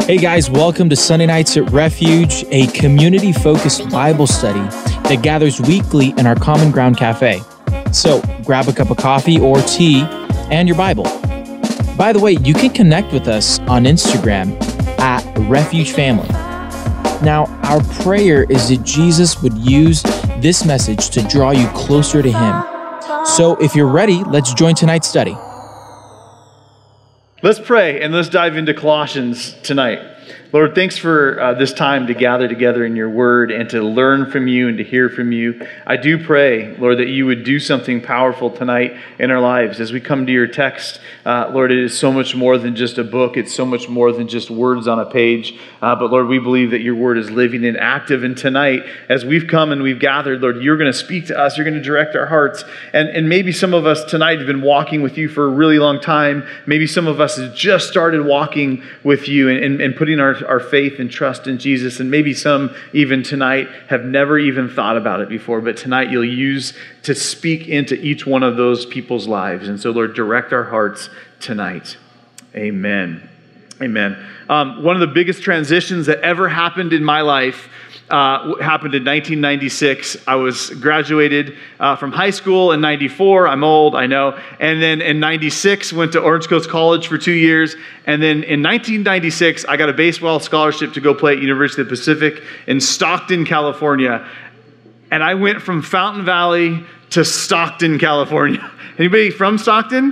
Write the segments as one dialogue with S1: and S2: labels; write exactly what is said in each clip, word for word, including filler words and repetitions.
S1: Hey guys, welcome to Sunday Nights at Refuge, a community-focused Bible study that gathers weekly in our Common Ground Cafe. So grab a cup of coffee or tea and your Bible. By the way, you can connect with us on Instagram at Refuge Family. Now, our prayer is that Jesus would use this message to draw you closer to Him. So if you're ready, let's join tonight's study.
S2: Let's pray and let's dive into Colossians tonight. Lord, thanks for uh, this time to gather together in your word and to learn from you and to hear from you. I do pray, Lord, that you would do something powerful tonight in our lives as we come to your text. Uh, Lord, it is so much more than just a book. It's so much more than just words on a page. Uh, but Lord, we believe that your word is living and active. And tonight, as we've come and we've gathered, Lord, you're going to speak to us. You're going to direct our hearts. And, and maybe some of us tonight have been walking with you for a really long time. Maybe some of us have just started walking with you and, and, and putting our our faith and trust in Jesus. And maybe some even tonight have never even thought about it before, but tonight you'll use to speak into each one of those people's lives. And so, Lord, direct our hearts tonight. Amen. Amen. Um, one of the biggest transitions that ever happened in my life Uh, happened in nineteen ninety-six. I was graduated uh, from high school in ninety-four. I'm old, I know. And then in ninety-six, went to Orange Coast College for two years. And then in nineteen ninety-six, I got a baseball scholarship to go play at University of the Pacific in Stockton, California. And I went from Fountain Valley to Stockton, California. Anybody from Stockton?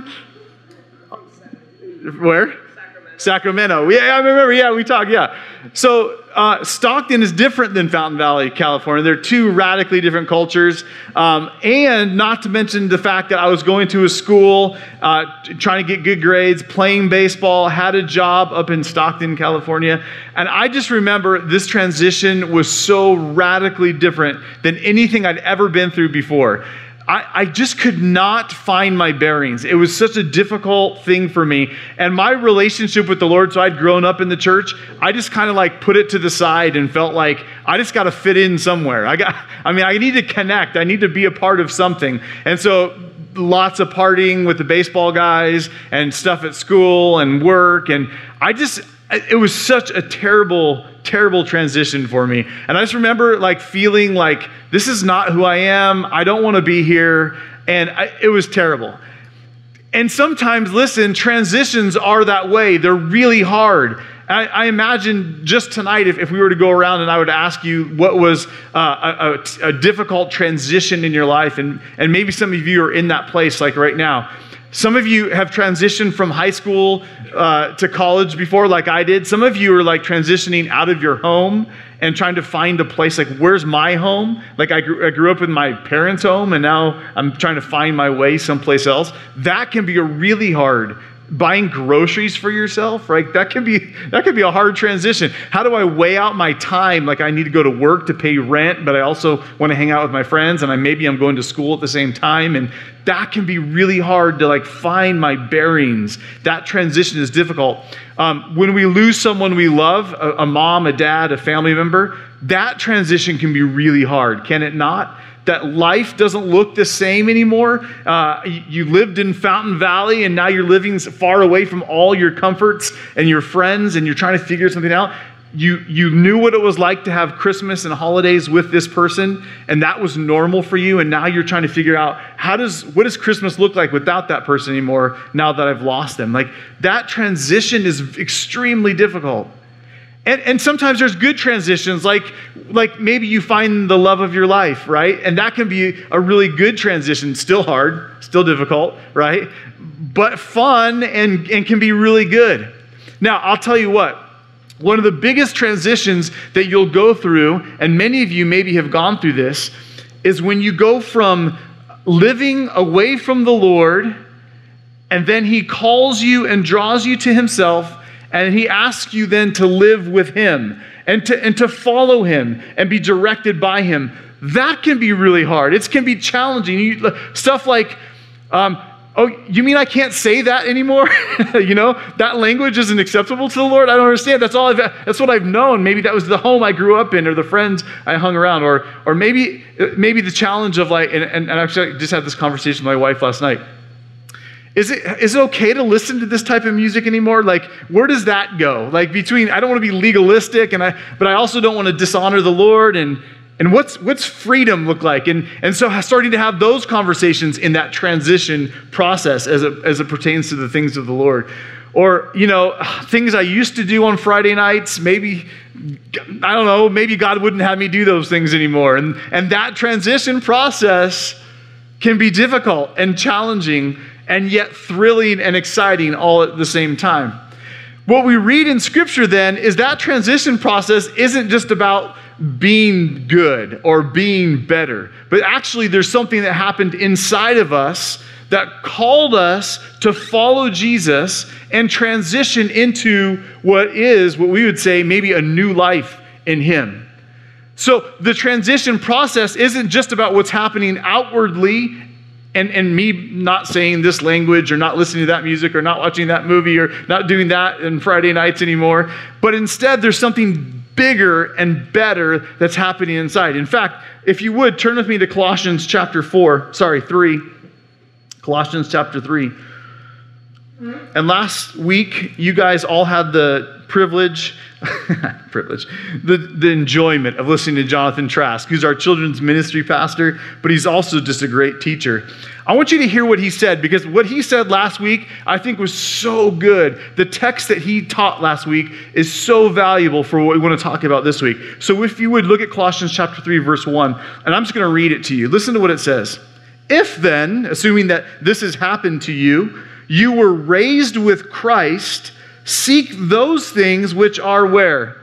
S2: Where? Sacramento. Sacramento. Yeah, I remember. Yeah, we talked. Yeah. So uh, Stockton is different than Fountain Valley, California. They're two radically different cultures. Um, and not to mention the fact that I was going to a school, uh, trying to get good grades, playing baseball, had a job up in Stockton, California. And I just remember this transition was so radically different than anything I'd ever been through before. I, I just could not find my bearings. It was such a difficult thing for me. And my relationship with the Lord, so I'd grown up in the church, I just kind of like put it to the side and felt like I just got to fit in somewhere. I got, I mean, I need to connect. I need to be a part of something. And so lots of partying with the baseball guys and stuff at school and work. And I just, it was such a terrible, terrible transition for me. And I just remember like feeling like, this is not who I am. I don't want to be here. And I, it was terrible. And sometimes, listen, transitions are that way. They're really hard. I, I imagine just tonight, if, if we were to go around and I would ask you what was uh, a, a, a difficult transition in your life, and, and maybe some of you are in that place like right now. Some of you have transitioned from high school uh, to college before, like I did. Some of you are like transitioning out of your home and trying to find a place like, where's my home? Like I grew, I grew up in my parents' home and now I'm trying to find my way someplace else. That can be a really hard. Buying groceries for yourself, right? That can be that can be a hard transition. How do I weigh out my time? Like I need to go to work to pay rent, but I also want to hang out with my friends, and I maybe I'm going to school at the same time, and that can be really hard to like find my bearings. That transition is difficult. Um, when we lose someone we love, a, a mom, a dad, a family member, that transition can be really hard, can it not? That life doesn't look the same anymore. Uh, you lived in Fountain Valley and now you're living far away from all your comforts and your friends and you're trying to figure something out. You, you knew what it was like to have Christmas and holidays with this person, and that was normal for you, and now you're trying to figure out how does what does Christmas look like without that person anymore now that I've lost them. Like that transition is extremely difficult. And, and sometimes there's good transitions, like, like maybe you find the love of your life, right? And that can be a really good transition, still hard, still difficult, right? But fun and, and can be really good. Now, I'll tell you what, one of the biggest transitions that you'll go through, and many of you maybe have gone through this, is when you go from living away from the Lord, and then He calls you and draws you to Himself, and He asks you then to live with Him and to, and to follow Him and be directed by Him. That can be really hard. It can be challenging. You, stuff like, um, oh, you mean I can't say that anymore? You know, that language isn't acceptable to the Lord? I don't understand. That's all I've, that's what I've known. Maybe that was the home I grew up in or the friends I hung around. Or or maybe maybe the challenge of like, and, and I actually just had this conversation with my wife last night. Is it, is it okay to listen to this type of music anymore? Like, where does that go? Like between, I don't want to be legalistic, and I, but I also don't want to dishonor the Lord. And, and what's, what's freedom look like? And, and so starting to have those conversations in that transition process as it, as it pertains to the things of the Lord. Or, you know, things I used to do on Friday nights, maybe, I don't know, maybe God wouldn't have me do those things anymore. And, and that transition process can be difficult and challenging and yet thrilling and exciting all at the same time. What we read in Scripture then is that transition process isn't just about being good or being better, but actually there's something that happened inside of us that called us to follow Jesus and transition into what is, what we would say, maybe a new life in Him. So the transition process isn't just about what's happening outwardly And, and me not saying this language or not listening to that music or not watching that movie or not doing that on Friday nights anymore. But instead, there's something bigger and better that's happening inside. In fact, if you would, turn with me to Colossians chapter four, sorry, three. Colossians chapter three. And last week, you guys all had the privilege, privilege, the, the enjoyment of listening to Jonathan Trask, who's our children's ministry pastor, but he's also just a great teacher. I want you to hear what he said, because what he said last week, I think was so good. The text that he taught last week is so valuable for what we want to talk about this week. So if you would look at Colossians chapter three, verse one, and I'm just going to read it to you. Listen to what it says. If then, assuming that this has happened to you, you were raised with Christ, seek those things which are where?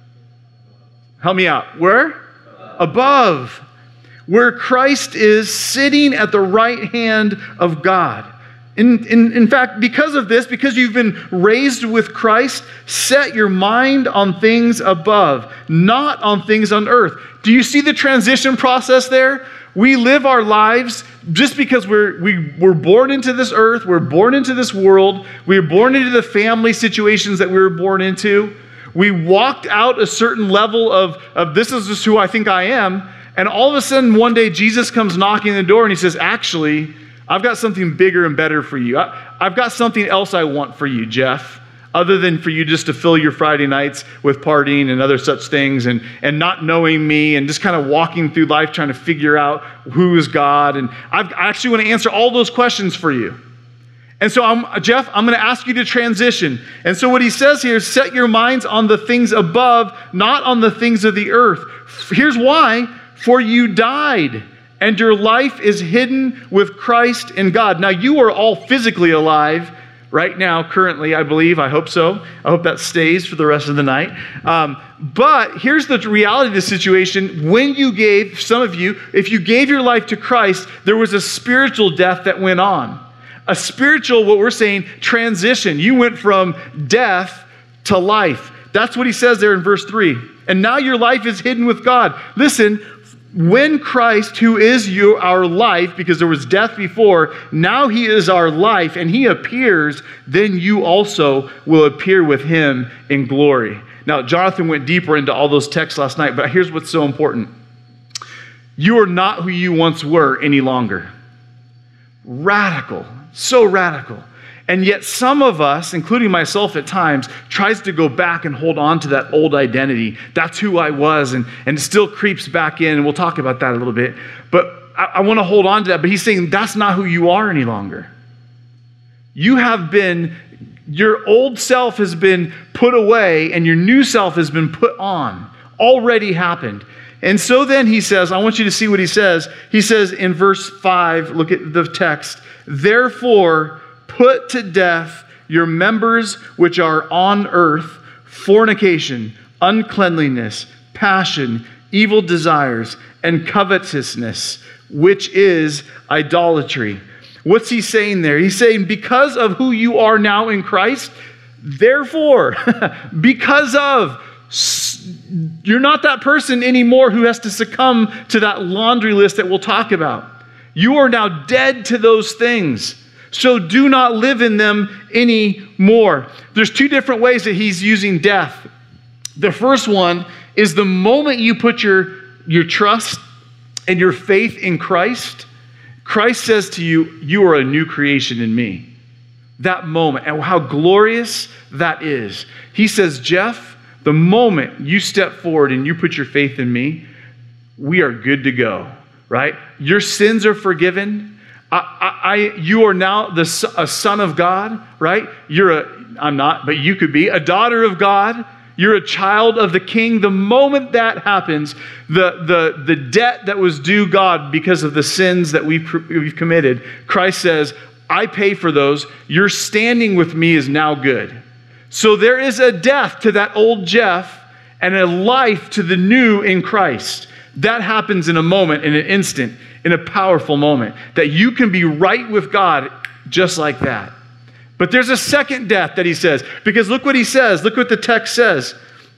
S2: Help me out. Where? Above. Where Christ is sitting at the right hand of God. In, in, in fact, because of this, because you've been raised with Christ, set your mind on things above, not on things on earth. Do you see the transition process there? We live our lives just because we're, we were born into this earth, we're born into this world, we were born into the family situations that we were born into. We walked out a certain level of, of this is just who I think I am, and all of a sudden one day Jesus comes knocking on the door and he says, actually, I've got something bigger and better for you. I, I've got something else I want for you, Jeff, other than for you just to fill your Friday nights with partying and other such things and, and not knowing me and just kind of walking through life trying to figure out who is God. And I've, I actually want to answer all those questions for you. And so, I'm, Jeff, I'm going to ask you to transition. And so what he says here is set your minds on the things above, not on the things of the earth. Here's why. For you died, and your life is hidden with Christ in God. Now, you are all physically alive right now, currently, I believe. I hope so. I hope that stays for the rest of the night. Um, but here's the reality of the situation. When you gave, some of you, if you gave your life to Christ, there was a spiritual death that went on. A spiritual, what we're saying, transition. You went from death to life. That's what he says there in verse three. And now your life is hidden with God. Listen, when Christ, who is you, our life, because there was death before, now he is our life, and he appears, then you also will appear with him in glory. Now, Jonathan went deeper into all those texts last night, but here's what's so important. You are not who you once were any longer. Radical, so radical. And yet some of us, including myself at times, tries to go back and hold on to that old identity. That's who I was, and, and it still creeps back in, and we'll talk about that a little bit. But I, I want to hold on to that, but he's saying that's not who you are any longer. You have been, your old self has been put away, and your new self has been put on. Already happened. And so then he says, I want you to see what he says. He says in verse five, look at the text, therefore, put to death your members which are on earth, fornication, uncleanliness, passion, evil desires, and covetousness, which is idolatry. What's he saying there? He's saying because of who you are now in Christ, therefore, because of, you're not that person anymore who has to succumb to that laundry list that we'll talk about. You are now dead to those things. So do not live in them anymore. There's two different ways that he's using death. The first one is the moment you put your, your trust and your faith in Christ, Christ says to you, you are a new creation in me. that moment and how glorious that is. He says, Jeff, the moment you step forward and you put your faith in me, we are good to go, right? Your sins are forgiven. I, I, I you are now the, a son of God, right? You're a, I'm not, but you could be a daughter of God. You're a child of the King. The moment that happens, the, the, the debt that was due God because of the sins that we've, we've committed, Christ says, I pay for those. Your standing with me is now good. So there is a death to that old Jeff and a life to the new in Christ. That happens in a moment, in an instant, in a powerful moment, that you can be right with God just like that. But there's a second death that he says, because look what he says. Look what the text says.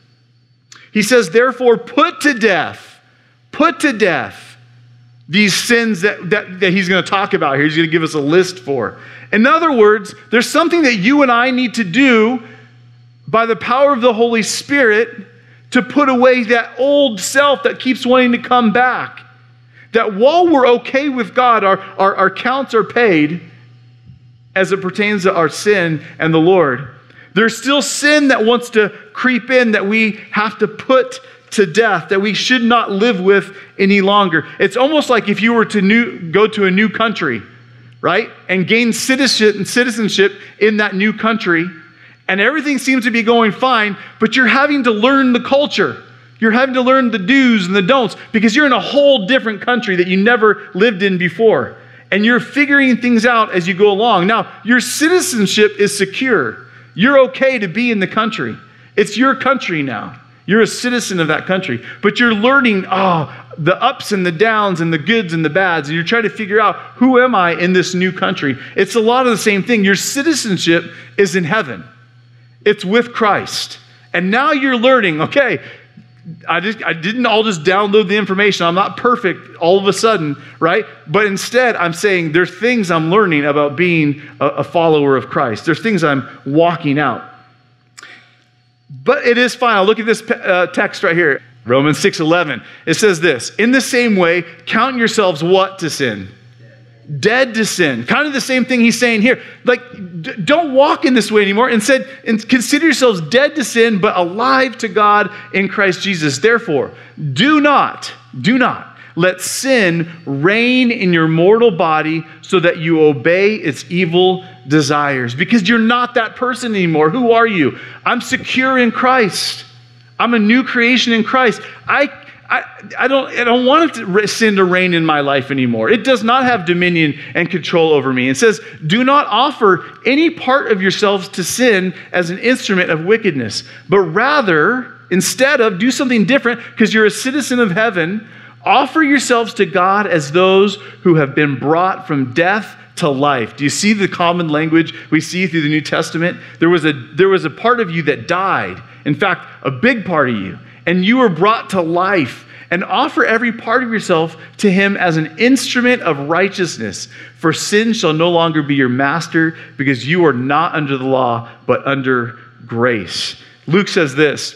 S2: He says, therefore, put to death, put to death these sins that, that, that he's going to talk about here. He's going to give us a list for. In other words, there's something that you and I need to do by the power of the Holy Spirit to put away that old self that keeps wanting to come back. That while we're okay with God, our, our, our counts are paid as it pertains to our sin and the Lord, there's still sin that wants to creep in that we have to put to death, that we should not live with any longer. It's almost like if you were to new, go to a new country, right, and gain citizenship, citizenship in that new country, and everything seems to be going fine, but you're having to learn the culture. You're having to learn the do's and the don'ts because you're in a whole different country that you never lived in before. And you're figuring things out as you go along. Now, your citizenship is secure. You're okay to be in the country. It's your country now. You're a citizen of that country. But you're learning, oh, the ups and the downs and the goods and the bads. And you're trying to figure out, who am I in this new country? It's a lot of the same thing. Your citizenship is in heaven. It's with Christ. And now you're learning, okay, I just I didn't all just download the information. I'm not perfect all of a sudden, right? But instead, I'm saying there's things I'm learning about being a, a follower of Christ. There's things I'm walking out. But it is final. Look at this uh, text right here. Romans six eleven. It says this, in the same way, count yourselves what to sin? Dead to sin. Kind of the same thing he's saying here. Like, d- don't walk in this way anymore. Instead, and consider yourselves dead to sin, but alive to God in Christ Jesus. Therefore, do not, do not let sin reign in your mortal body so that you obey its evil desires. Because you're not that person anymore. Who are you? I'm secure in Christ. I'm a new creation in Christ. I I, I don't I don't want it to, sin to reign in my life anymore. It does not have dominion and control over me. It says, do not offer any part of yourselves to sin as an instrument of wickedness, but rather, instead of, do something different because you're a citizen of heaven, offer yourselves to God as those who have been brought from death to life. Do you see the common language we see through the New Testament? There was a, there was a part of you that died. In fact, a big part of you. And you were brought to life, and offer every part of yourself to him as an instrument of righteousness. For sin shall no longer be your master, because you are not under the law, but under grace. Luke says this,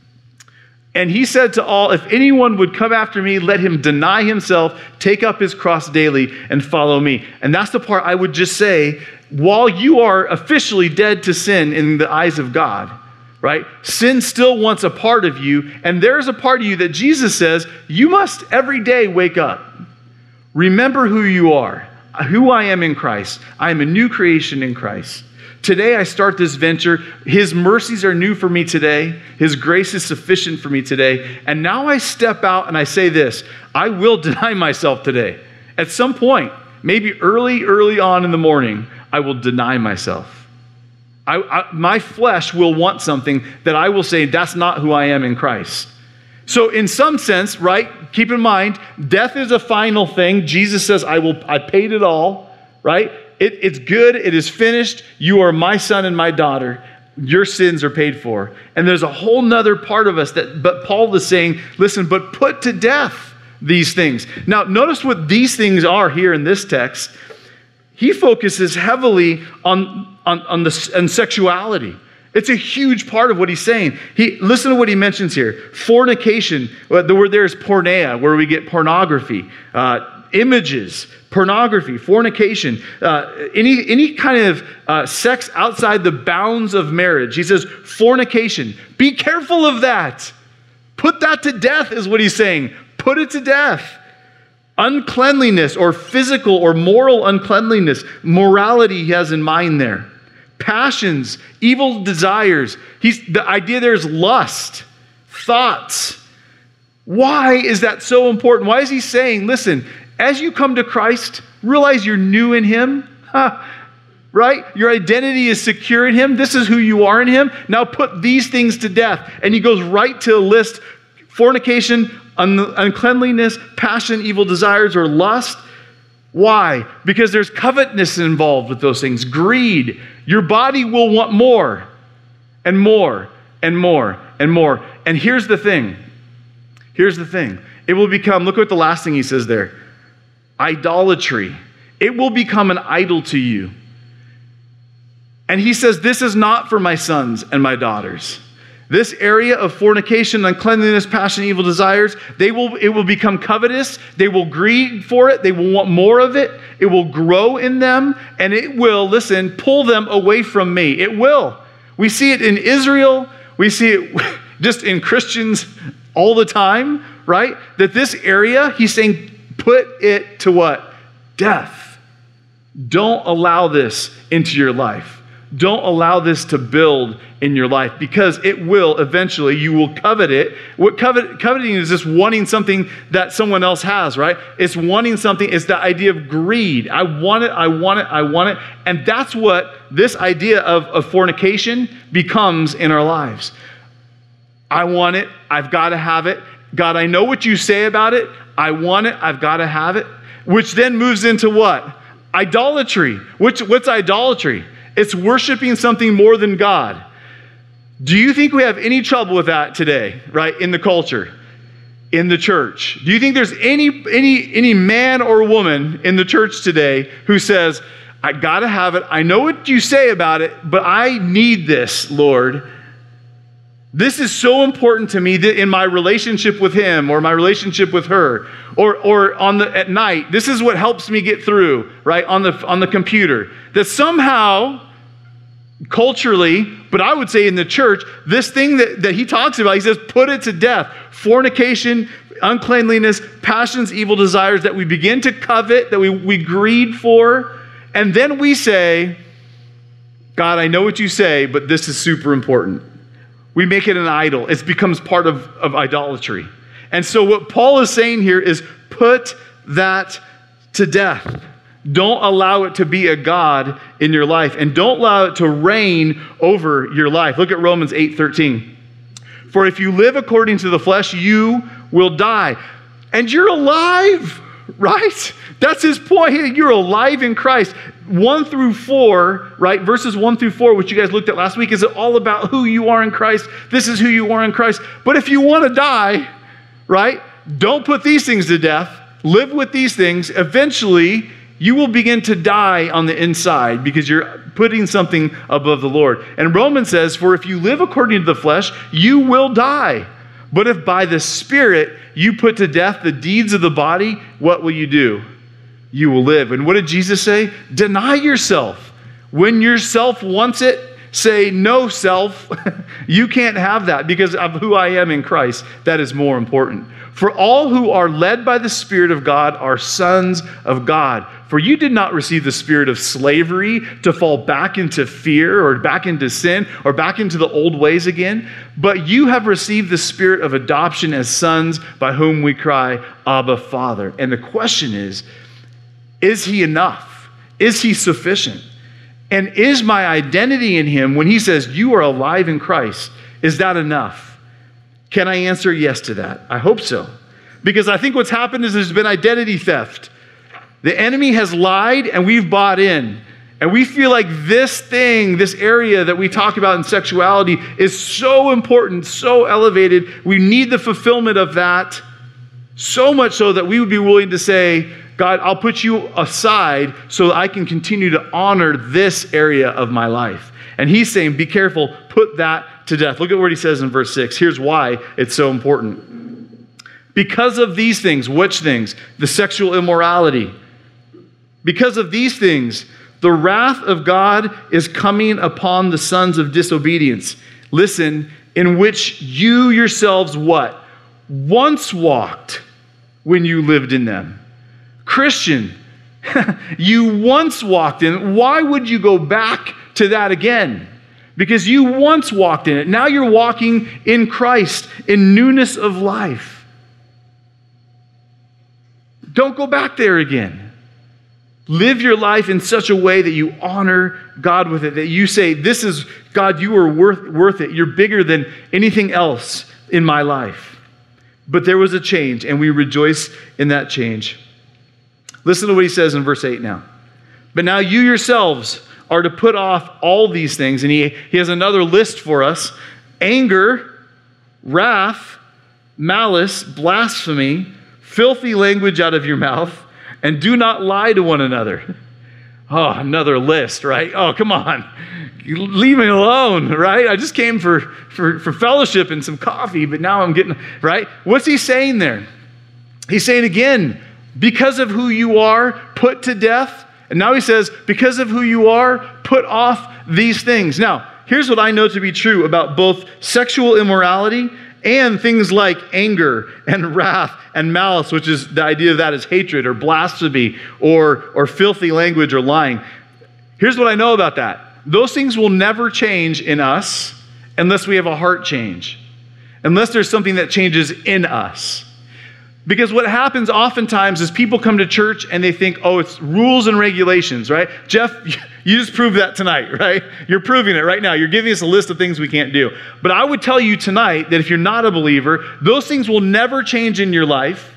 S2: and he said to all, if anyone would come after me, let him deny himself, take up his cross daily, and follow me. And that's the part I would just say, while you are officially dead to sin in the eyes of God, right? Sin still wants a part of you, and there's a part of you that Jesus says, you must every day wake up. Remember who you are, who I am in Christ. I am a new creation in Christ. Today I start this venture. His mercies are new for me today. His grace is sufficient for me today. And now I step out and I say this, I will deny myself today. At some point, maybe early, early on in the morning, I will deny myself. I, I, my flesh will want something that I will say, that's not who I am in Christ. So in some sense, right, keep in mind, death is a final thing. Jesus says, I will. I paid it all, right? It, it's good. It is finished. You are my son and my daughter. Your sins are paid for. And there's a whole nother part of us that, but Paul is saying, listen, but put to death these things. Now, notice what these things are here in this text. He focuses heavily on, on, on, the, on sexuality. It's a huge part of what he's saying. He, listen to what he mentions here. Fornication, the word there is porneia, where we get pornography. Uh, images, pornography, fornication, uh, any, any kind of uh, sex outside the bounds of marriage. He says, fornication. Be careful of that. Put that to death is what he's saying. Put it to death. Uncleanliness or physical or moral uncleanliness, morality he has in mind there. Passions, evil desires. He's, the idea there is lust, thoughts. Why is that so important? Why is he saying, listen, as you come to Christ, realize you're new in him, huh? Right? Your identity is secure in him. This is who you are in him. Now put these things to death. And he goes right to a list: fornication, un- uncleanliness, passion, evil desires, or lust. Why? Because there's covetousness involved with those things. Greed. Your body will want more and more and more and more. And here's the thing. Here's the thing. It will become, look at the last thing he says there. Idolatry. It will become an idol to you. And he says, this is not for my sons and my daughters. This area of fornication, uncleanliness, passion, evil desires, they will, it will become covetous. They will greed for it. They will want more of it. It will grow in them, and it will, listen, pull them away from me. It will. We see it in Israel. We see it just in Christians all the time, right? That this area, he's saying, put it to what? Death. Don't allow this into your life. Don't allow this to build in your life, because it will eventually, you will covet it. What covet, coveting is just wanting something that someone else has, right? It's wanting something. It's the idea of greed. I want it, I want it, I want it. And that's what this idea of, of fornication becomes in our lives. I want it. I've got to have it. God, I know what you say about it. I want it. I've got to have it. Which then moves into what? Idolatry. Which, what's idolatry? It's worshiping something more than God. Do you think we have any trouble with that today, right? In the culture, in the church? Do you think there's any, any, any man or woman in the church today who says, I got to have it. I know what you say about it, but I need this, Lord. This is so important to me that in my relationship with him or my relationship with her, or or on the at night, this is what helps me get through, right? On the on the computer. That somehow, culturally, but I would say in the church, this thing that, that he talks about, he says, put it to death. Fornication, uncleanliness, passions, evil desires that we begin to covet, that we, we greed for, and then we say, God, I know what you say, but this is super important. We make it an idol. It becomes part of, of idolatry. And so what Paul is saying here is put that to death. Don't allow it to be a god in your life, and don't allow it to reign over your life. Look at Romans eight thirteen. For if you live according to the flesh, you will die. And you're alive, right? That's his point. You're alive in Christ. One through four, right? Verses one through four, which you guys looked at last week, is all about who you are in Christ. This is who you are in Christ. But if you want to die, right? Don't put these things to death. Live with these things. Eventually, you will begin to die on the inside because you're putting something above the Lord. And Romans says, for if you live according to the flesh, you will die. But if by the Spirit you put to death the deeds of the body, what will you do? You will live. And what did Jesus say? Deny yourself. When yourself wants it, say, no, self, you can't have that because of who I am in Christ. That is more important. For all who are led by the Spirit of God are sons of God. For you did not receive the spirit of slavery to fall back into fear or back into sin or back into the old ways again, but you have received the spirit of adoption as sons by whom we cry, Abba, Father. And the question is, is he enough? Is he sufficient? And is my identity in him when he says you are alive in Christ, is that enough? Can I answer yes to that? I hope so. Because I think what's happened is there's been identity theft. The enemy has lied and we've bought in. And we feel like this thing, this area that we talk about in sexuality is so important, so elevated. We need the fulfillment of that so much so that we would be willing to say, God, I'll put you aside so that I can continue to honor this area of my life. And he's saying, be careful, put that to death. Look at what he says in verse six. Here's why it's so important. Because of these things, which things? The sexual immorality. Because of these things, the wrath of God is coming upon the sons of disobedience. Listen, in which you yourselves what? Once walked when you lived in them. Christian, you once walked in. Why would you go back to that again? Because you once walked in it. Now you're walking in Christ, in newness of life. Don't go back there again. Live your life in such a way that you honor God with it, that you say, this is, God, you are worth, worth it. You're bigger than anything else in my life. But there was a change, and we rejoice in that change. Listen to what he says in verse eight now. But now you yourselves are to put off all these things. And he, he has another list for us. Anger, wrath, malice, blasphemy, filthy language out of your mouth. And do not lie to one another. Oh, another list, right? Oh, come on. Leave me alone, right? I just came for, for, for fellowship and some coffee, but now I'm getting, right? What's he saying there? He's saying again, because of who you are, put to death. And now he says, because of who you are, put off these things. Now, here's what I know to be true about both sexual immorality and things like anger and wrath and malice, which is the idea of that is hatred or blasphemy or, or filthy language or lying. Here's what I know about that. Those things will never change in us unless we have a heart change, unless there's something that changes in us. Because what happens oftentimes is people come to church and they think, oh, it's rules and regulations, right? Jeff, you just proved that tonight, right? You're proving it right now. You're giving us a list of things we can't do. But I would tell you tonight that if you're not a believer, those things will never change in your life,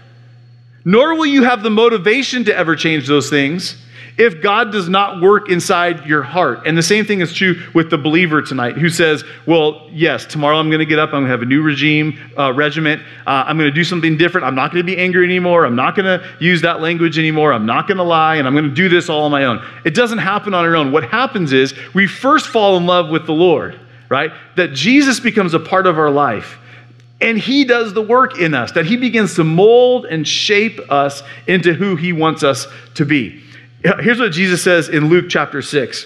S2: nor will you have the motivation to ever change those things if God does not work inside your heart. And the same thing is true with the believer tonight who says, well, yes, tomorrow I'm going to get up. I'm going to have a new regime, uh, regiment. Uh, I'm going to do something different. I'm not going to be angry anymore. I'm not going to use that language anymore. I'm not going to lie. And I'm going to do this all on my own. It doesn't happen on our own. What happens is we first fall in love with the Lord, right? That Jesus becomes a part of our life. And he does the work in us, that he begins to mold and shape us into who he wants us to be. Here's what Jesus says in Luke chapter six.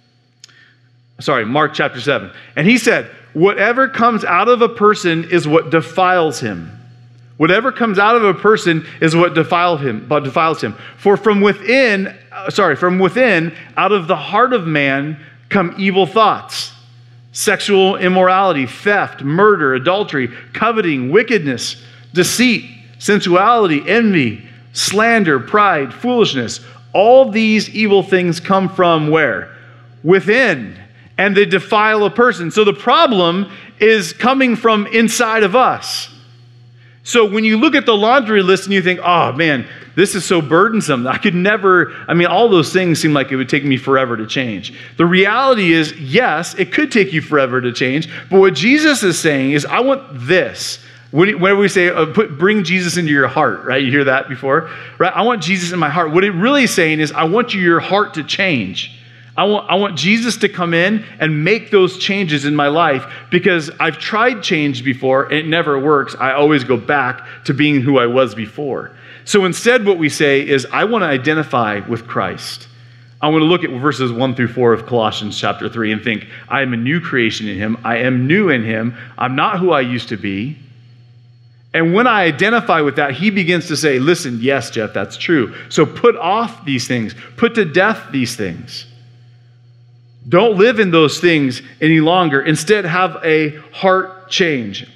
S2: Sorry, Mark chapter seven. And he said, whatever comes out of a person is what defiles him. Whatever comes out of a person is what defiles him, but defiles him. For from within, uh, sorry, from within, out of the heart of man come evil thoughts, sexual immorality, theft, murder, adultery, coveting, wickedness, deceit, sensuality, envy, slander, pride, foolishness. All these evil things come from where? Within. And they defile a person. So the problem is coming from inside of us. So when you look at the laundry list and you think, oh man, this is so burdensome. I could never, I mean, all those things seem like it would take me forever to change. The reality is, yes, it could take you forever to change. But what Jesus is saying is, I want this. Whenever we say, uh, put, bring Jesus into your heart, right? You hear that before, right? I want Jesus in my heart. What it really is saying is, I want you, your heart to change. I want, I want Jesus to come in and make those changes in my life, because I've tried change before and it never works. I always go back to being who I was before. So instead, what we say is, I want to identify with Christ. I want to look at verses one through four of Colossians chapter three and think, I am a new creation in him. I am new in him. I'm not who I used to be. And when I identify with that, he begins to say, listen, yes, Jeff, that's true. So put off these things. Put to death these things. Don't live in those things any longer. Instead, have a heart change.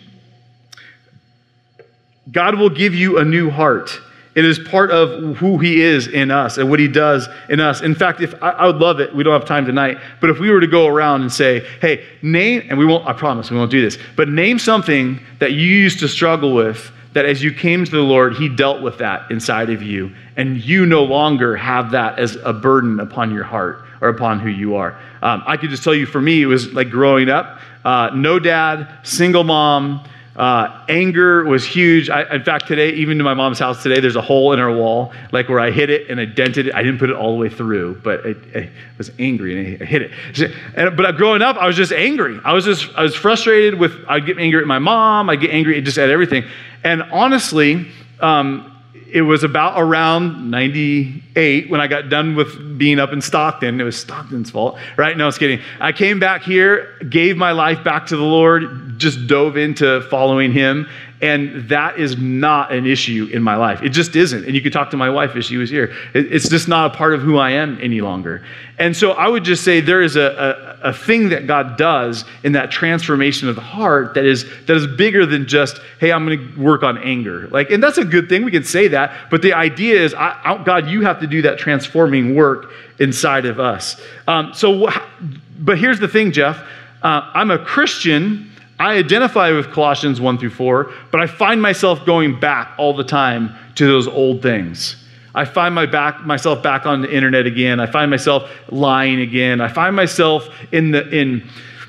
S2: God will give you a new heart. It is part of who he is in us and what he does in us. In fact, if I, I would love it, we don't have time tonight, but if we were to go around and say, hey, name, and we won't, I promise we won't do this, but name something that you used to struggle with, that as you came to the Lord, he dealt with that inside of you, and you no longer have that as a burden upon your heart or upon who you are. Um, I could just tell you, for me, it was like growing up, uh, no dad, single mom, Uh, anger was huge. I, in fact, today, even to my mom's house today, there's a hole in her wall, like where I hit it and I dented it. I didn't put it all the way through, but I, I was angry and I hit it. And, but growing up, I was just angry. I was just, I was frustrated with, I'd get angry at my mom. I'd get angry just at everything. And honestly, um, it was about around ninety-eight when I got done with being up in Stockton. It was Stockton's fault, right? No, I was kidding. I came back here, gave my life back to the Lord, just dove into following him. And that is not an issue in my life. It just isn't. And you could talk to my wife if she was here. It's just not a part of who I am any longer. And so I would just say there is a, a, a thing that God does in that transformation of the heart that is that is bigger than just, hey, I'm going to work on anger. Like, and that's a good thing. We can say that. But the idea is, I, I, God, you have to do that transforming work inside of us. Um, so, but here's the thing, Jeff. Uh, I'm a Christian. I identify with Colossians one through four, but I find myself going back all the time to those old things. I find my back, myself back on the internet again. I find myself lying again. I find myself in the in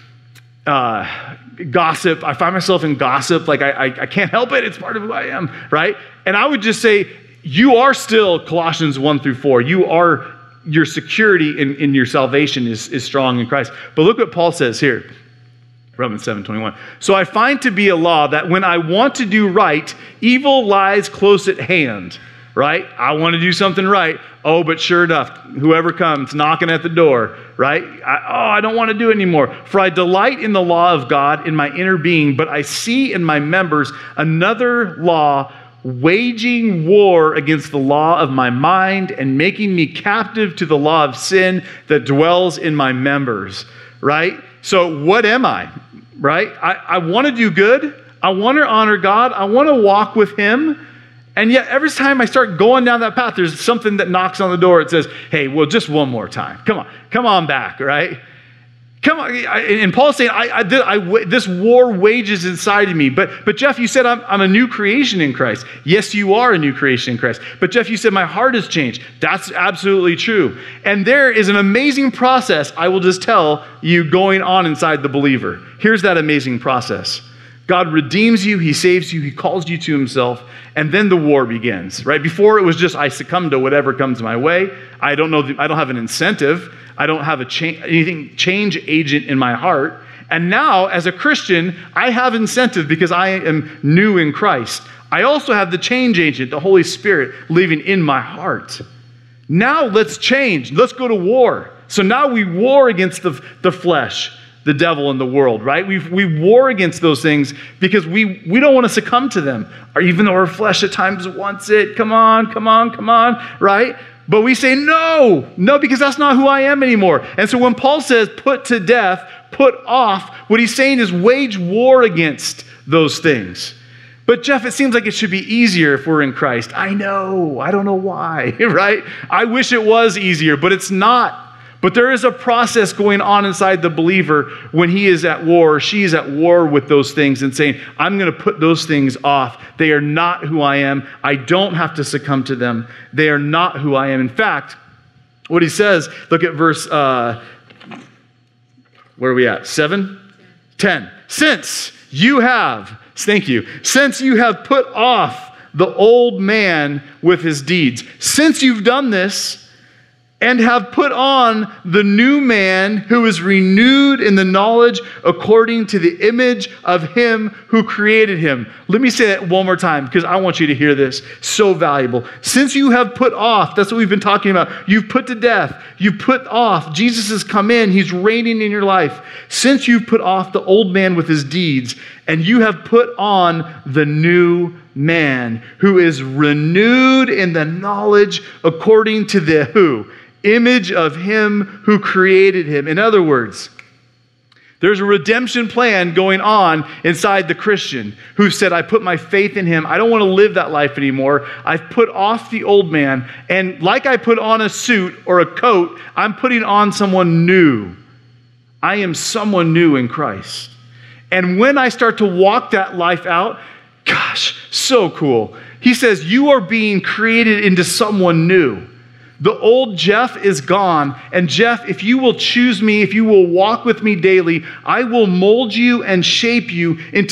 S2: uh, gossip. I find myself in gossip. Like I, I, I can't help it. It's part of who I am, right? And I would just say, you are still Colossians one through four. You are, your security in, in your salvation is, is strong in Christ. But look what Paul says here. Romans seven twenty-one. So I find to be a law that when I want to do right, evil lies close at hand, right? I want to do something right. Oh, but sure enough, whoever comes knocking at the door, right? I, oh, I don't want to do it anymore. For I delight in the law of God in my inner being, but I see in my members another law waging war against the law of my mind and making me captive to the law of sin that dwells in my members, right? So what am I, right? I, I want to do good. I want to honor God. I want to walk with him. And yet every time I start going down that path, there's something that knocks on the door. It says, hey, well, just one more time. Come on. Come on back, right? Come on. And Paul's saying, I, I, I, this war wages inside of me. But, but Jeff, you said I'm, I'm a new creation in Christ. Yes, you are a new creation in Christ. But Jeff, you said my heart has changed. That's absolutely true. And there is an amazing process, I will just tell you, going on inside the believer. Here's that amazing process. God redeems you. He saves you. He calls you to himself. And then the war begins, right? Before it was just, I succumb to whatever comes my way. I don't know. The, I don't have an incentive. I don't have a cha- anything change agent in my heart. And now, as a Christian, I have incentive because I am new in Christ. I also have the change agent, the Holy Spirit, living in my heart. Now let's change. Let's go to war. So now we war against the, the flesh, the devil, and the world, right? We we war against those things because we, we don't want to succumb to them. Or even though our flesh at times wants it. Come on, come on, come on, right? But we say, no, no, because that's not who I am anymore. And so when Paul says put to death, put off, what he's saying is wage war against those things. But Jeff, it seems like it should be easier if we're in Christ. I know, I don't know why, right? I wish it was easier, but it's not. But there is a process going on inside the believer when he is at war, or she is at war with those things and saying, I'm going to put those things off. They are not who I am. I don't have to succumb to them. They are not who I am. In fact, what he says, look at verse, uh, where are we at? Seven? Ten. Since you have, thank you, since you have put off the old man with his deeds, since you've done this, and have put on the new man who is renewed in the knowledge according to the image of him who created him. Let me say that one more time because I want you to hear this. So valuable. Since you have put off, that's what we've been talking about. You've put to death. You've put off. Jesus has come in. He's reigning in your life. Since you've put off the old man with his deeds, and you have put on the new man who is renewed in the knowledge according to the who? Image of him who created him. In other words, there's a redemption plan going on inside the Christian who said, I put my faith in him. I don't want to live that life anymore. I've put off the old man. And like I put on a suit or a coat, I'm putting on someone new. I am someone new in Christ. And when I start to walk that life out, gosh, so cool. He says, you are being created into someone new. The old Jeff is gone. And Jeff, if you will choose me, if you will walk with me daily, I will mold you and shape you into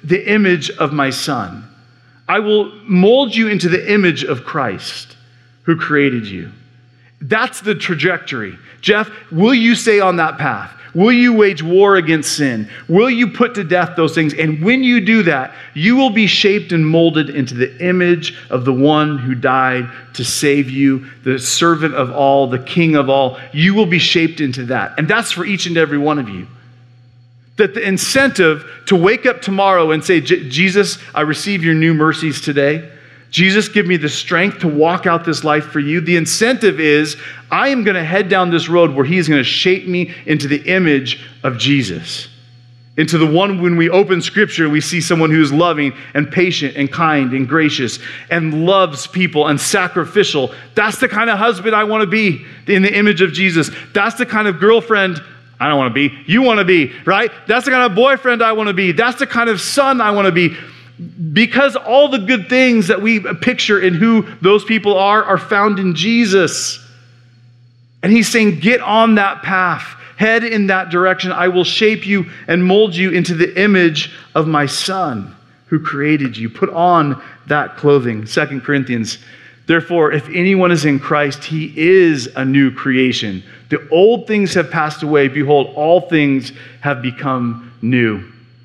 S2: the image of my Son. I will mold you into the image of Christ who created you. That's the trajectory. Jeff, will you stay on that path? Will you wage war against sin? Will you put to death those things? And when you do that, you will be shaped and molded into the image of the one who died to save you, the servant of all, the king of all. You will be shaped into that. And that's for each and every one of you. That the incentive to wake up tomorrow and say, Jesus, I receive your new mercies today. Jesus, give me the strength to walk out this life for you. The incentive is I am going to head down this road where he is going to shape me into the image of Jesus. Into the one when we open scripture, we see someone who is loving and patient and kind and gracious and loves people and sacrificial. That's the kind of husband I want to be in the image of Jesus. That's the kind of girlfriend I don't want to be. You want to be, right? That's the kind of boyfriend I want to be. That's the kind of son I want to be. Because all the good things that we picture in who those people are are found in Jesus. And he's saying, get on that path. Head in that direction. I will shape you and mold you into the image of my Son who created you. Put on that clothing. Second Corinthians. Therefore, if anyone is in Christ, he is a new creation. The old things have passed away. Behold, all things have become new.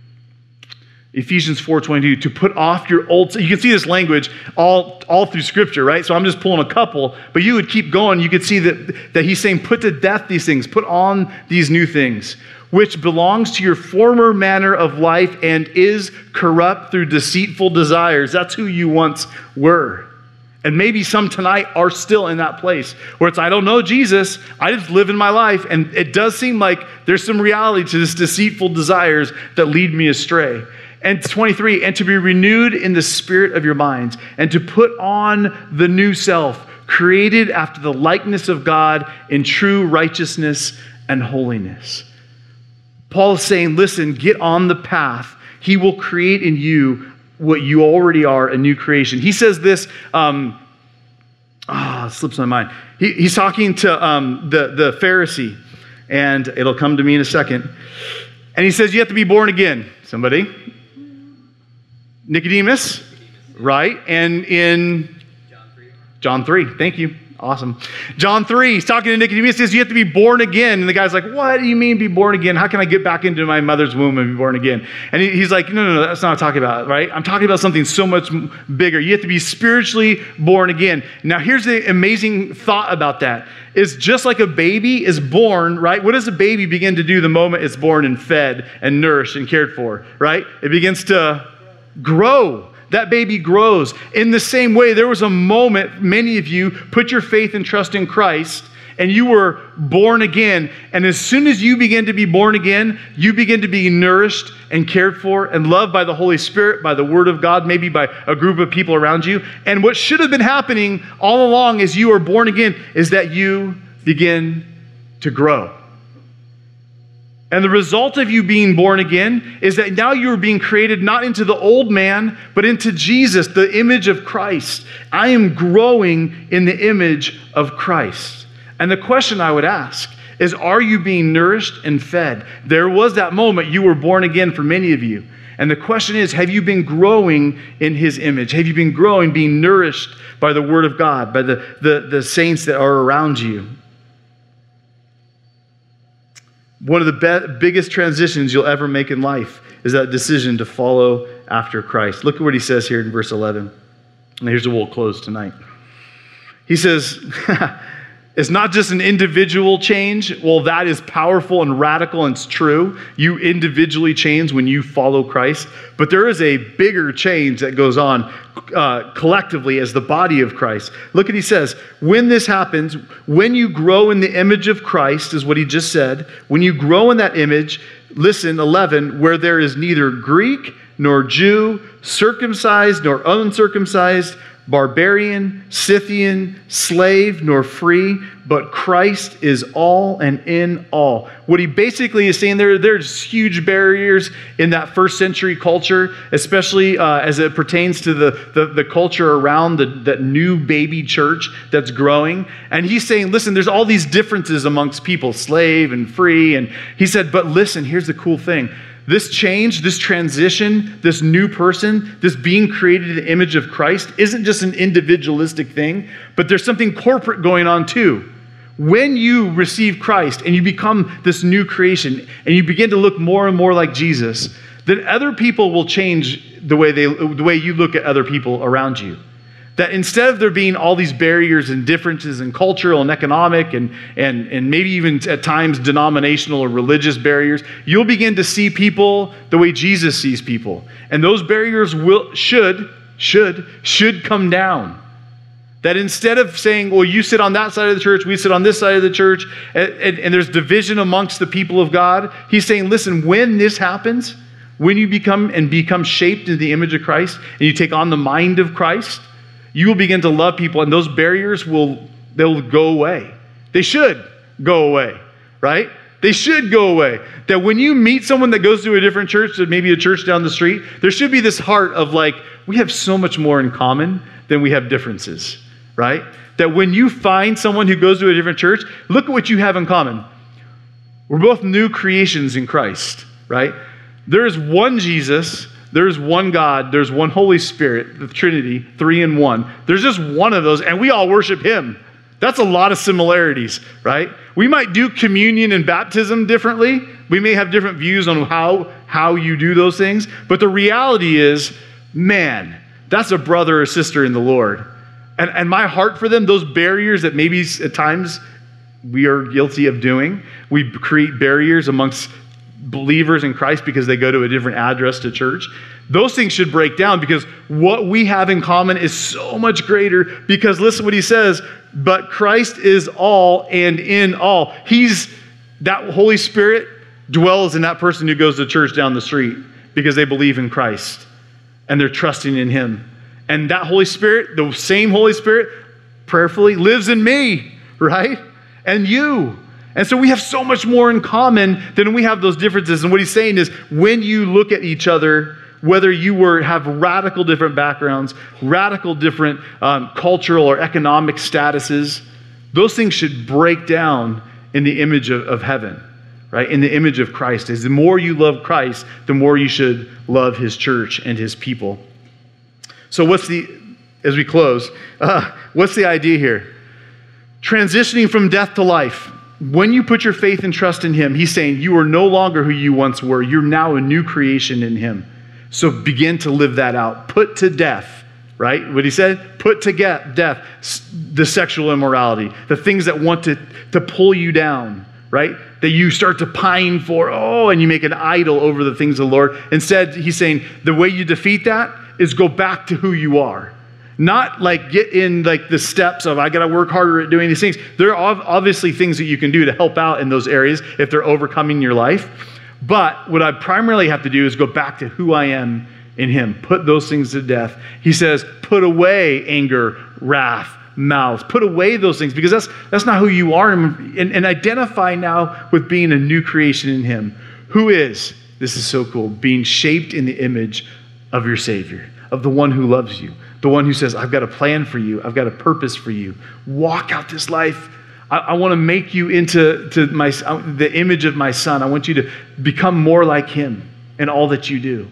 S2: Ephesians four twenty-two, to put off your old... You can see this language all, all through Scripture, right? So I'm just pulling a couple, but you would keep going. You could see that, that he's saying, put to death these things. Put on these new things, which belongs to your former manner of life and is corrupt through deceitful desires. That's who you once were. And maybe some tonight are still in that place where it's, I don't know Jesus, I just live in my life, and it does seem like there's some reality to this deceitful desires that lead me astray. And twenty-three, and to be renewed in the spirit of your minds, and to put on the new self, created after the likeness of God in true righteousness and holiness. Paul is saying, listen, get on the path. He will create in you what you already are, a new creation. He says this, um, ah, oh, it slips my mind. He, he's talking to um, the, the Pharisee, and it'll come to me in a second. And he says, you have to be born again. Somebody? Nicodemus, right? And in John three. John three, thank you. Awesome. John three, he's talking to Nicodemus, says you have to be born again. And the guy's like, what do you mean be born again? How can I get back into my mother's womb and be born again? And he, he's like, no, no, no, that's not what I'm talking about, right? I'm talking about something so much bigger. You have to be spiritually born again. Now, here's the amazing thought about that. Is just like a baby is born, right? What does a baby begin to do the moment it's born and fed and nourished and cared for, right? It begins to grow. That baby grows. In the same way, there was a moment, many of you put your faith and trust in Christ, and you were born again. And as soon as you begin to be born again, you begin to be nourished and cared for and loved by the Holy Spirit, by the Word of God, maybe by a group of people around you. And what should have been happening all along as you are born again is that you begin to grow. And the result of you being born again is that now you are being created not into the old man, but into Jesus, the image of Christ. I am growing in the image of Christ. And the question I would ask is, are you being nourished and fed? There was that moment you were born again for many of you. And the question is, have you been growing in his image? Have you been growing, being nourished by the Word of God, by the, the, the saints that are around you? One of the be- biggest transitions you'll ever make in life is that decision to follow after Christ. Look at what he says here in verse eleven. And here's where we'll close tonight. He says, it's not just an individual change. Well, that is powerful and radical, and it's true. You individually change when you follow Christ. But there is a bigger change that goes on uh, collectively as the body of Christ. Look at what he says. When this happens, when you grow in the image of Christ, is what he just said. When you grow in that image, listen, eleven, where there is neither Greek nor Jew, circumcised nor uncircumcised, barbarian, Scythian, slave, nor free, but Christ is all and in all. What he basically is saying there, there's huge barriers in that first century culture, especially uh, as it pertains to the, the, the culture around the, that new baby church that's growing. And he's saying, listen, there's all these differences amongst people, slave and free. And he said, but listen, here's the cool thing. This change, this transition, this new person, this being created in the image of Christ isn't just an individualistic thing, but there's something corporate going on too. When you receive Christ and you become this new creation and you begin to look more and more like Jesus, then other people will change the way they, the way you look at other people around you. That instead of there being all these barriers and differences in cultural and economic and, and, and maybe even at times denominational or religious barriers, you'll begin to see people the way Jesus sees people. And those barriers will should, should, should come down. That instead of saying, well, you sit on that side of the church, we sit on this side of the church, and, and, and there's division amongst the people of God, he's saying, listen, when this happens, when you become and become shaped in the image of Christ and you take on the mind of Christ, you will begin to love people, and those barriers will they'll go away. They should go away, right? They should go away. That when you meet someone that goes to a different church, maybe a church down the street, there should be this heart of like, we have so much more in common than we have differences, right? That when you find someone who goes to a different church, look at what you have in common. We're both new creations in Christ, right? There is one Jesus. There's one God, there's one Holy Spirit, the Trinity, three in one. There's just one of those, and we all worship him. That's a lot of similarities, right? We might do communion and baptism differently. We may have different views on how, how you do those things, but the reality is, man, that's a brother or sister in the Lord. And, and my heart for them, those barriers that maybe at times we are guilty of doing, we create barriers amongst believers in Christ because they go to a different address to church. Those things should break down because what we have in common is so much greater because listen what he says, but Christ is all and in all. He's, that Holy Spirit dwells in that person who goes to church down the street because they believe in Christ and they're trusting in him. And that Holy Spirit, the same Holy Spirit, prayerfully lives in me, right? And you. And so we have so much more in common than we have those differences. And what he's saying is when you look at each other, whether you were have radical different backgrounds, radical different um, cultural or economic statuses, those things should break down in the image of, of heaven, right? In the image of Christ. As the more you love Christ, the more you should love his church and his people. So what's the, as we close, uh, what's the idea here? Transitioning from death to life. When you put your faith and trust in him, he's saying you are no longer who you once were. You're now a new creation in him. So begin to live that out. Put to death, right? What he said, put to get death, the sexual immorality, the things that want to, to pull you down, right? That you start to pine for, oh, and you make an idol over the things of the Lord. Instead, he's saying the way you defeat that is go back to who you are. Not like get in like the steps of I got to work harder at doing these things. There are obviously things that you can do to help out in those areas if they're overcoming your life. But what I primarily have to do is go back to who I am in him. Put those things to death. He says, put away anger, wrath, mouth. Put away those things because that's that's not who you are. And, and identify now with being a new creation in him. Who is, this is so cool, being shaped in the image of your Savior, of the one who loves you. The one who says, I've got a plan for you. I've got a purpose for you. Walk out this life. I, I want to make you into to my, the image of my son. I want you to become more like him in all that you do.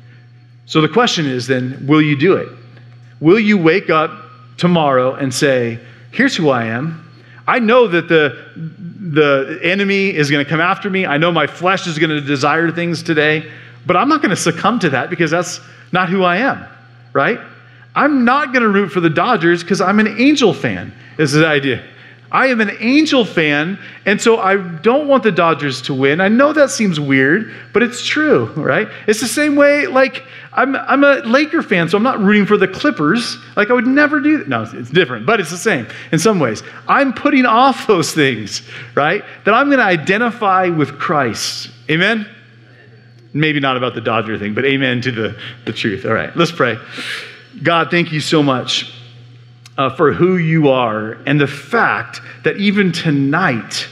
S2: So the question is then, will you do it? Will you wake up tomorrow and say, here's who I am. I know that the, the enemy is going to come after me. I know my flesh is going to desire things today, but I'm not going to succumb to that because that's not who I am, right? I'm not going to root for the Dodgers because I'm an Angel fan, is the idea. I am an Angel fan, and so I don't want the Dodgers to win. I know that seems weird, but it's true, right? It's the same way, like, I'm I'm a Laker fan, so I'm not rooting for the Clippers. Like, I would never do that. No, it's different, but it's the same in some ways. I'm putting off those things, right? That I'm going to identify with Christ. Amen? Maybe not about the Dodger thing, but amen to the, the truth. All right, let's pray. God, thank you so much uh, for who you are and the fact that even tonight,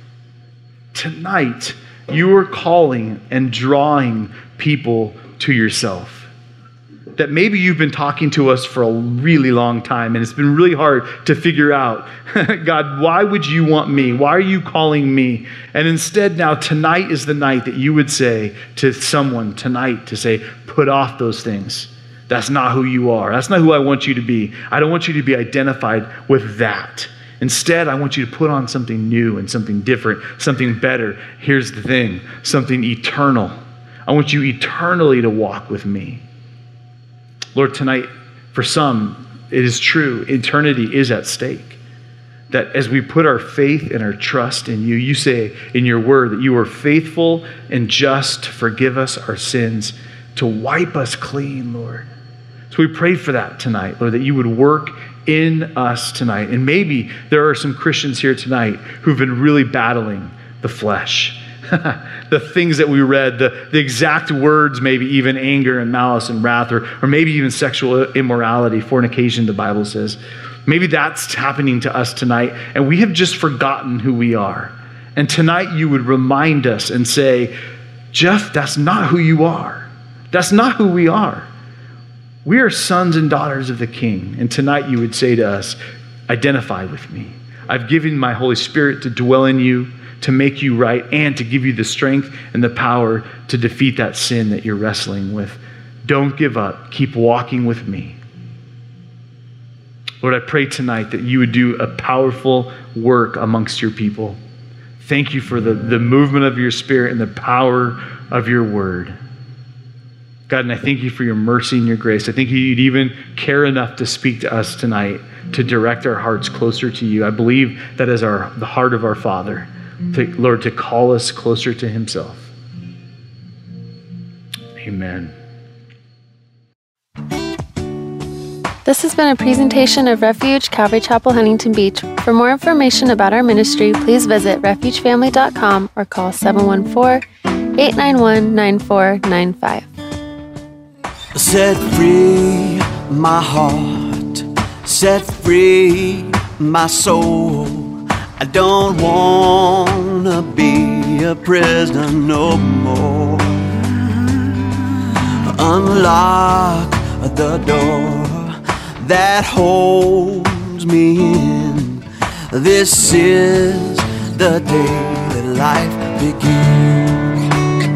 S2: tonight, you are calling and drawing people to yourself. that maybe you've been talking to us for a really long time and it's been really hard to figure out, God, why would you want me? Why are you calling me? And instead now tonight is the night that you would say to someone tonight to say, put off those things. That's not who you are. That's not who I want you to be. I don't want you to be identified with that. Instead, I want you to put on something new and something different, something better. Here's the thing, something eternal. I want you eternally to walk with me. Lord, tonight, for some, it is true, eternity is at stake. That as we put our faith and our trust in you, you say in your word that you are faithful and just to forgive us our sins, to wipe us clean, Lord. So we pray for that tonight, Lord, that you would work in us tonight. And maybe there are some Christians here tonight who've been really battling the flesh. The things that we read, the, the exact words, maybe even anger and malice and wrath, or, or maybe even sexual immorality, fornication, the Bible says. Maybe that's happening to us tonight, and we have just forgotten who we are. And tonight you would remind us and say, Jeff, that's not who you are. That's not who we are. We are sons and daughters of the King. And tonight you would say to us, identify with me. I've given my Holy Spirit to dwell in you, to make you right, and to give you the strength and the power to defeat that sin that you're wrestling with. Don't give up. Keep walking with me. Lord, I pray tonight that you would do a powerful work amongst your people. Thank you for the, the movement of your Spirit and the power of your word. God, and I thank you for your mercy and your grace. I think you'd even care enough to speak to us tonight, to direct our hearts closer to you. I believe that is our the heart of our Father, to, Lord, to call us closer to himself. Amen.
S3: This has been a presentation of Refuge Calvary Chapel, Huntington Beach. For more information about our ministry, please visit refuge family dot com or call seven one four, eight nine one, nine four nine five.
S4: Set free my heart, set free my soul. I don't wanna be a prisoner no more. Unlock the door that holds me in. This is the day that life begins.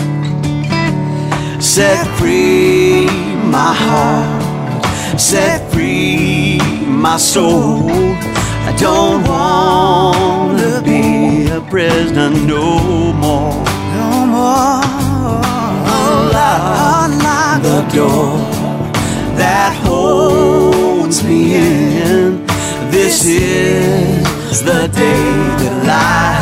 S4: Set free my heart, set free my soul. I don't wanna be a prisoner no more. No more. Unlock, unlock the door that holds me in. This is the day that life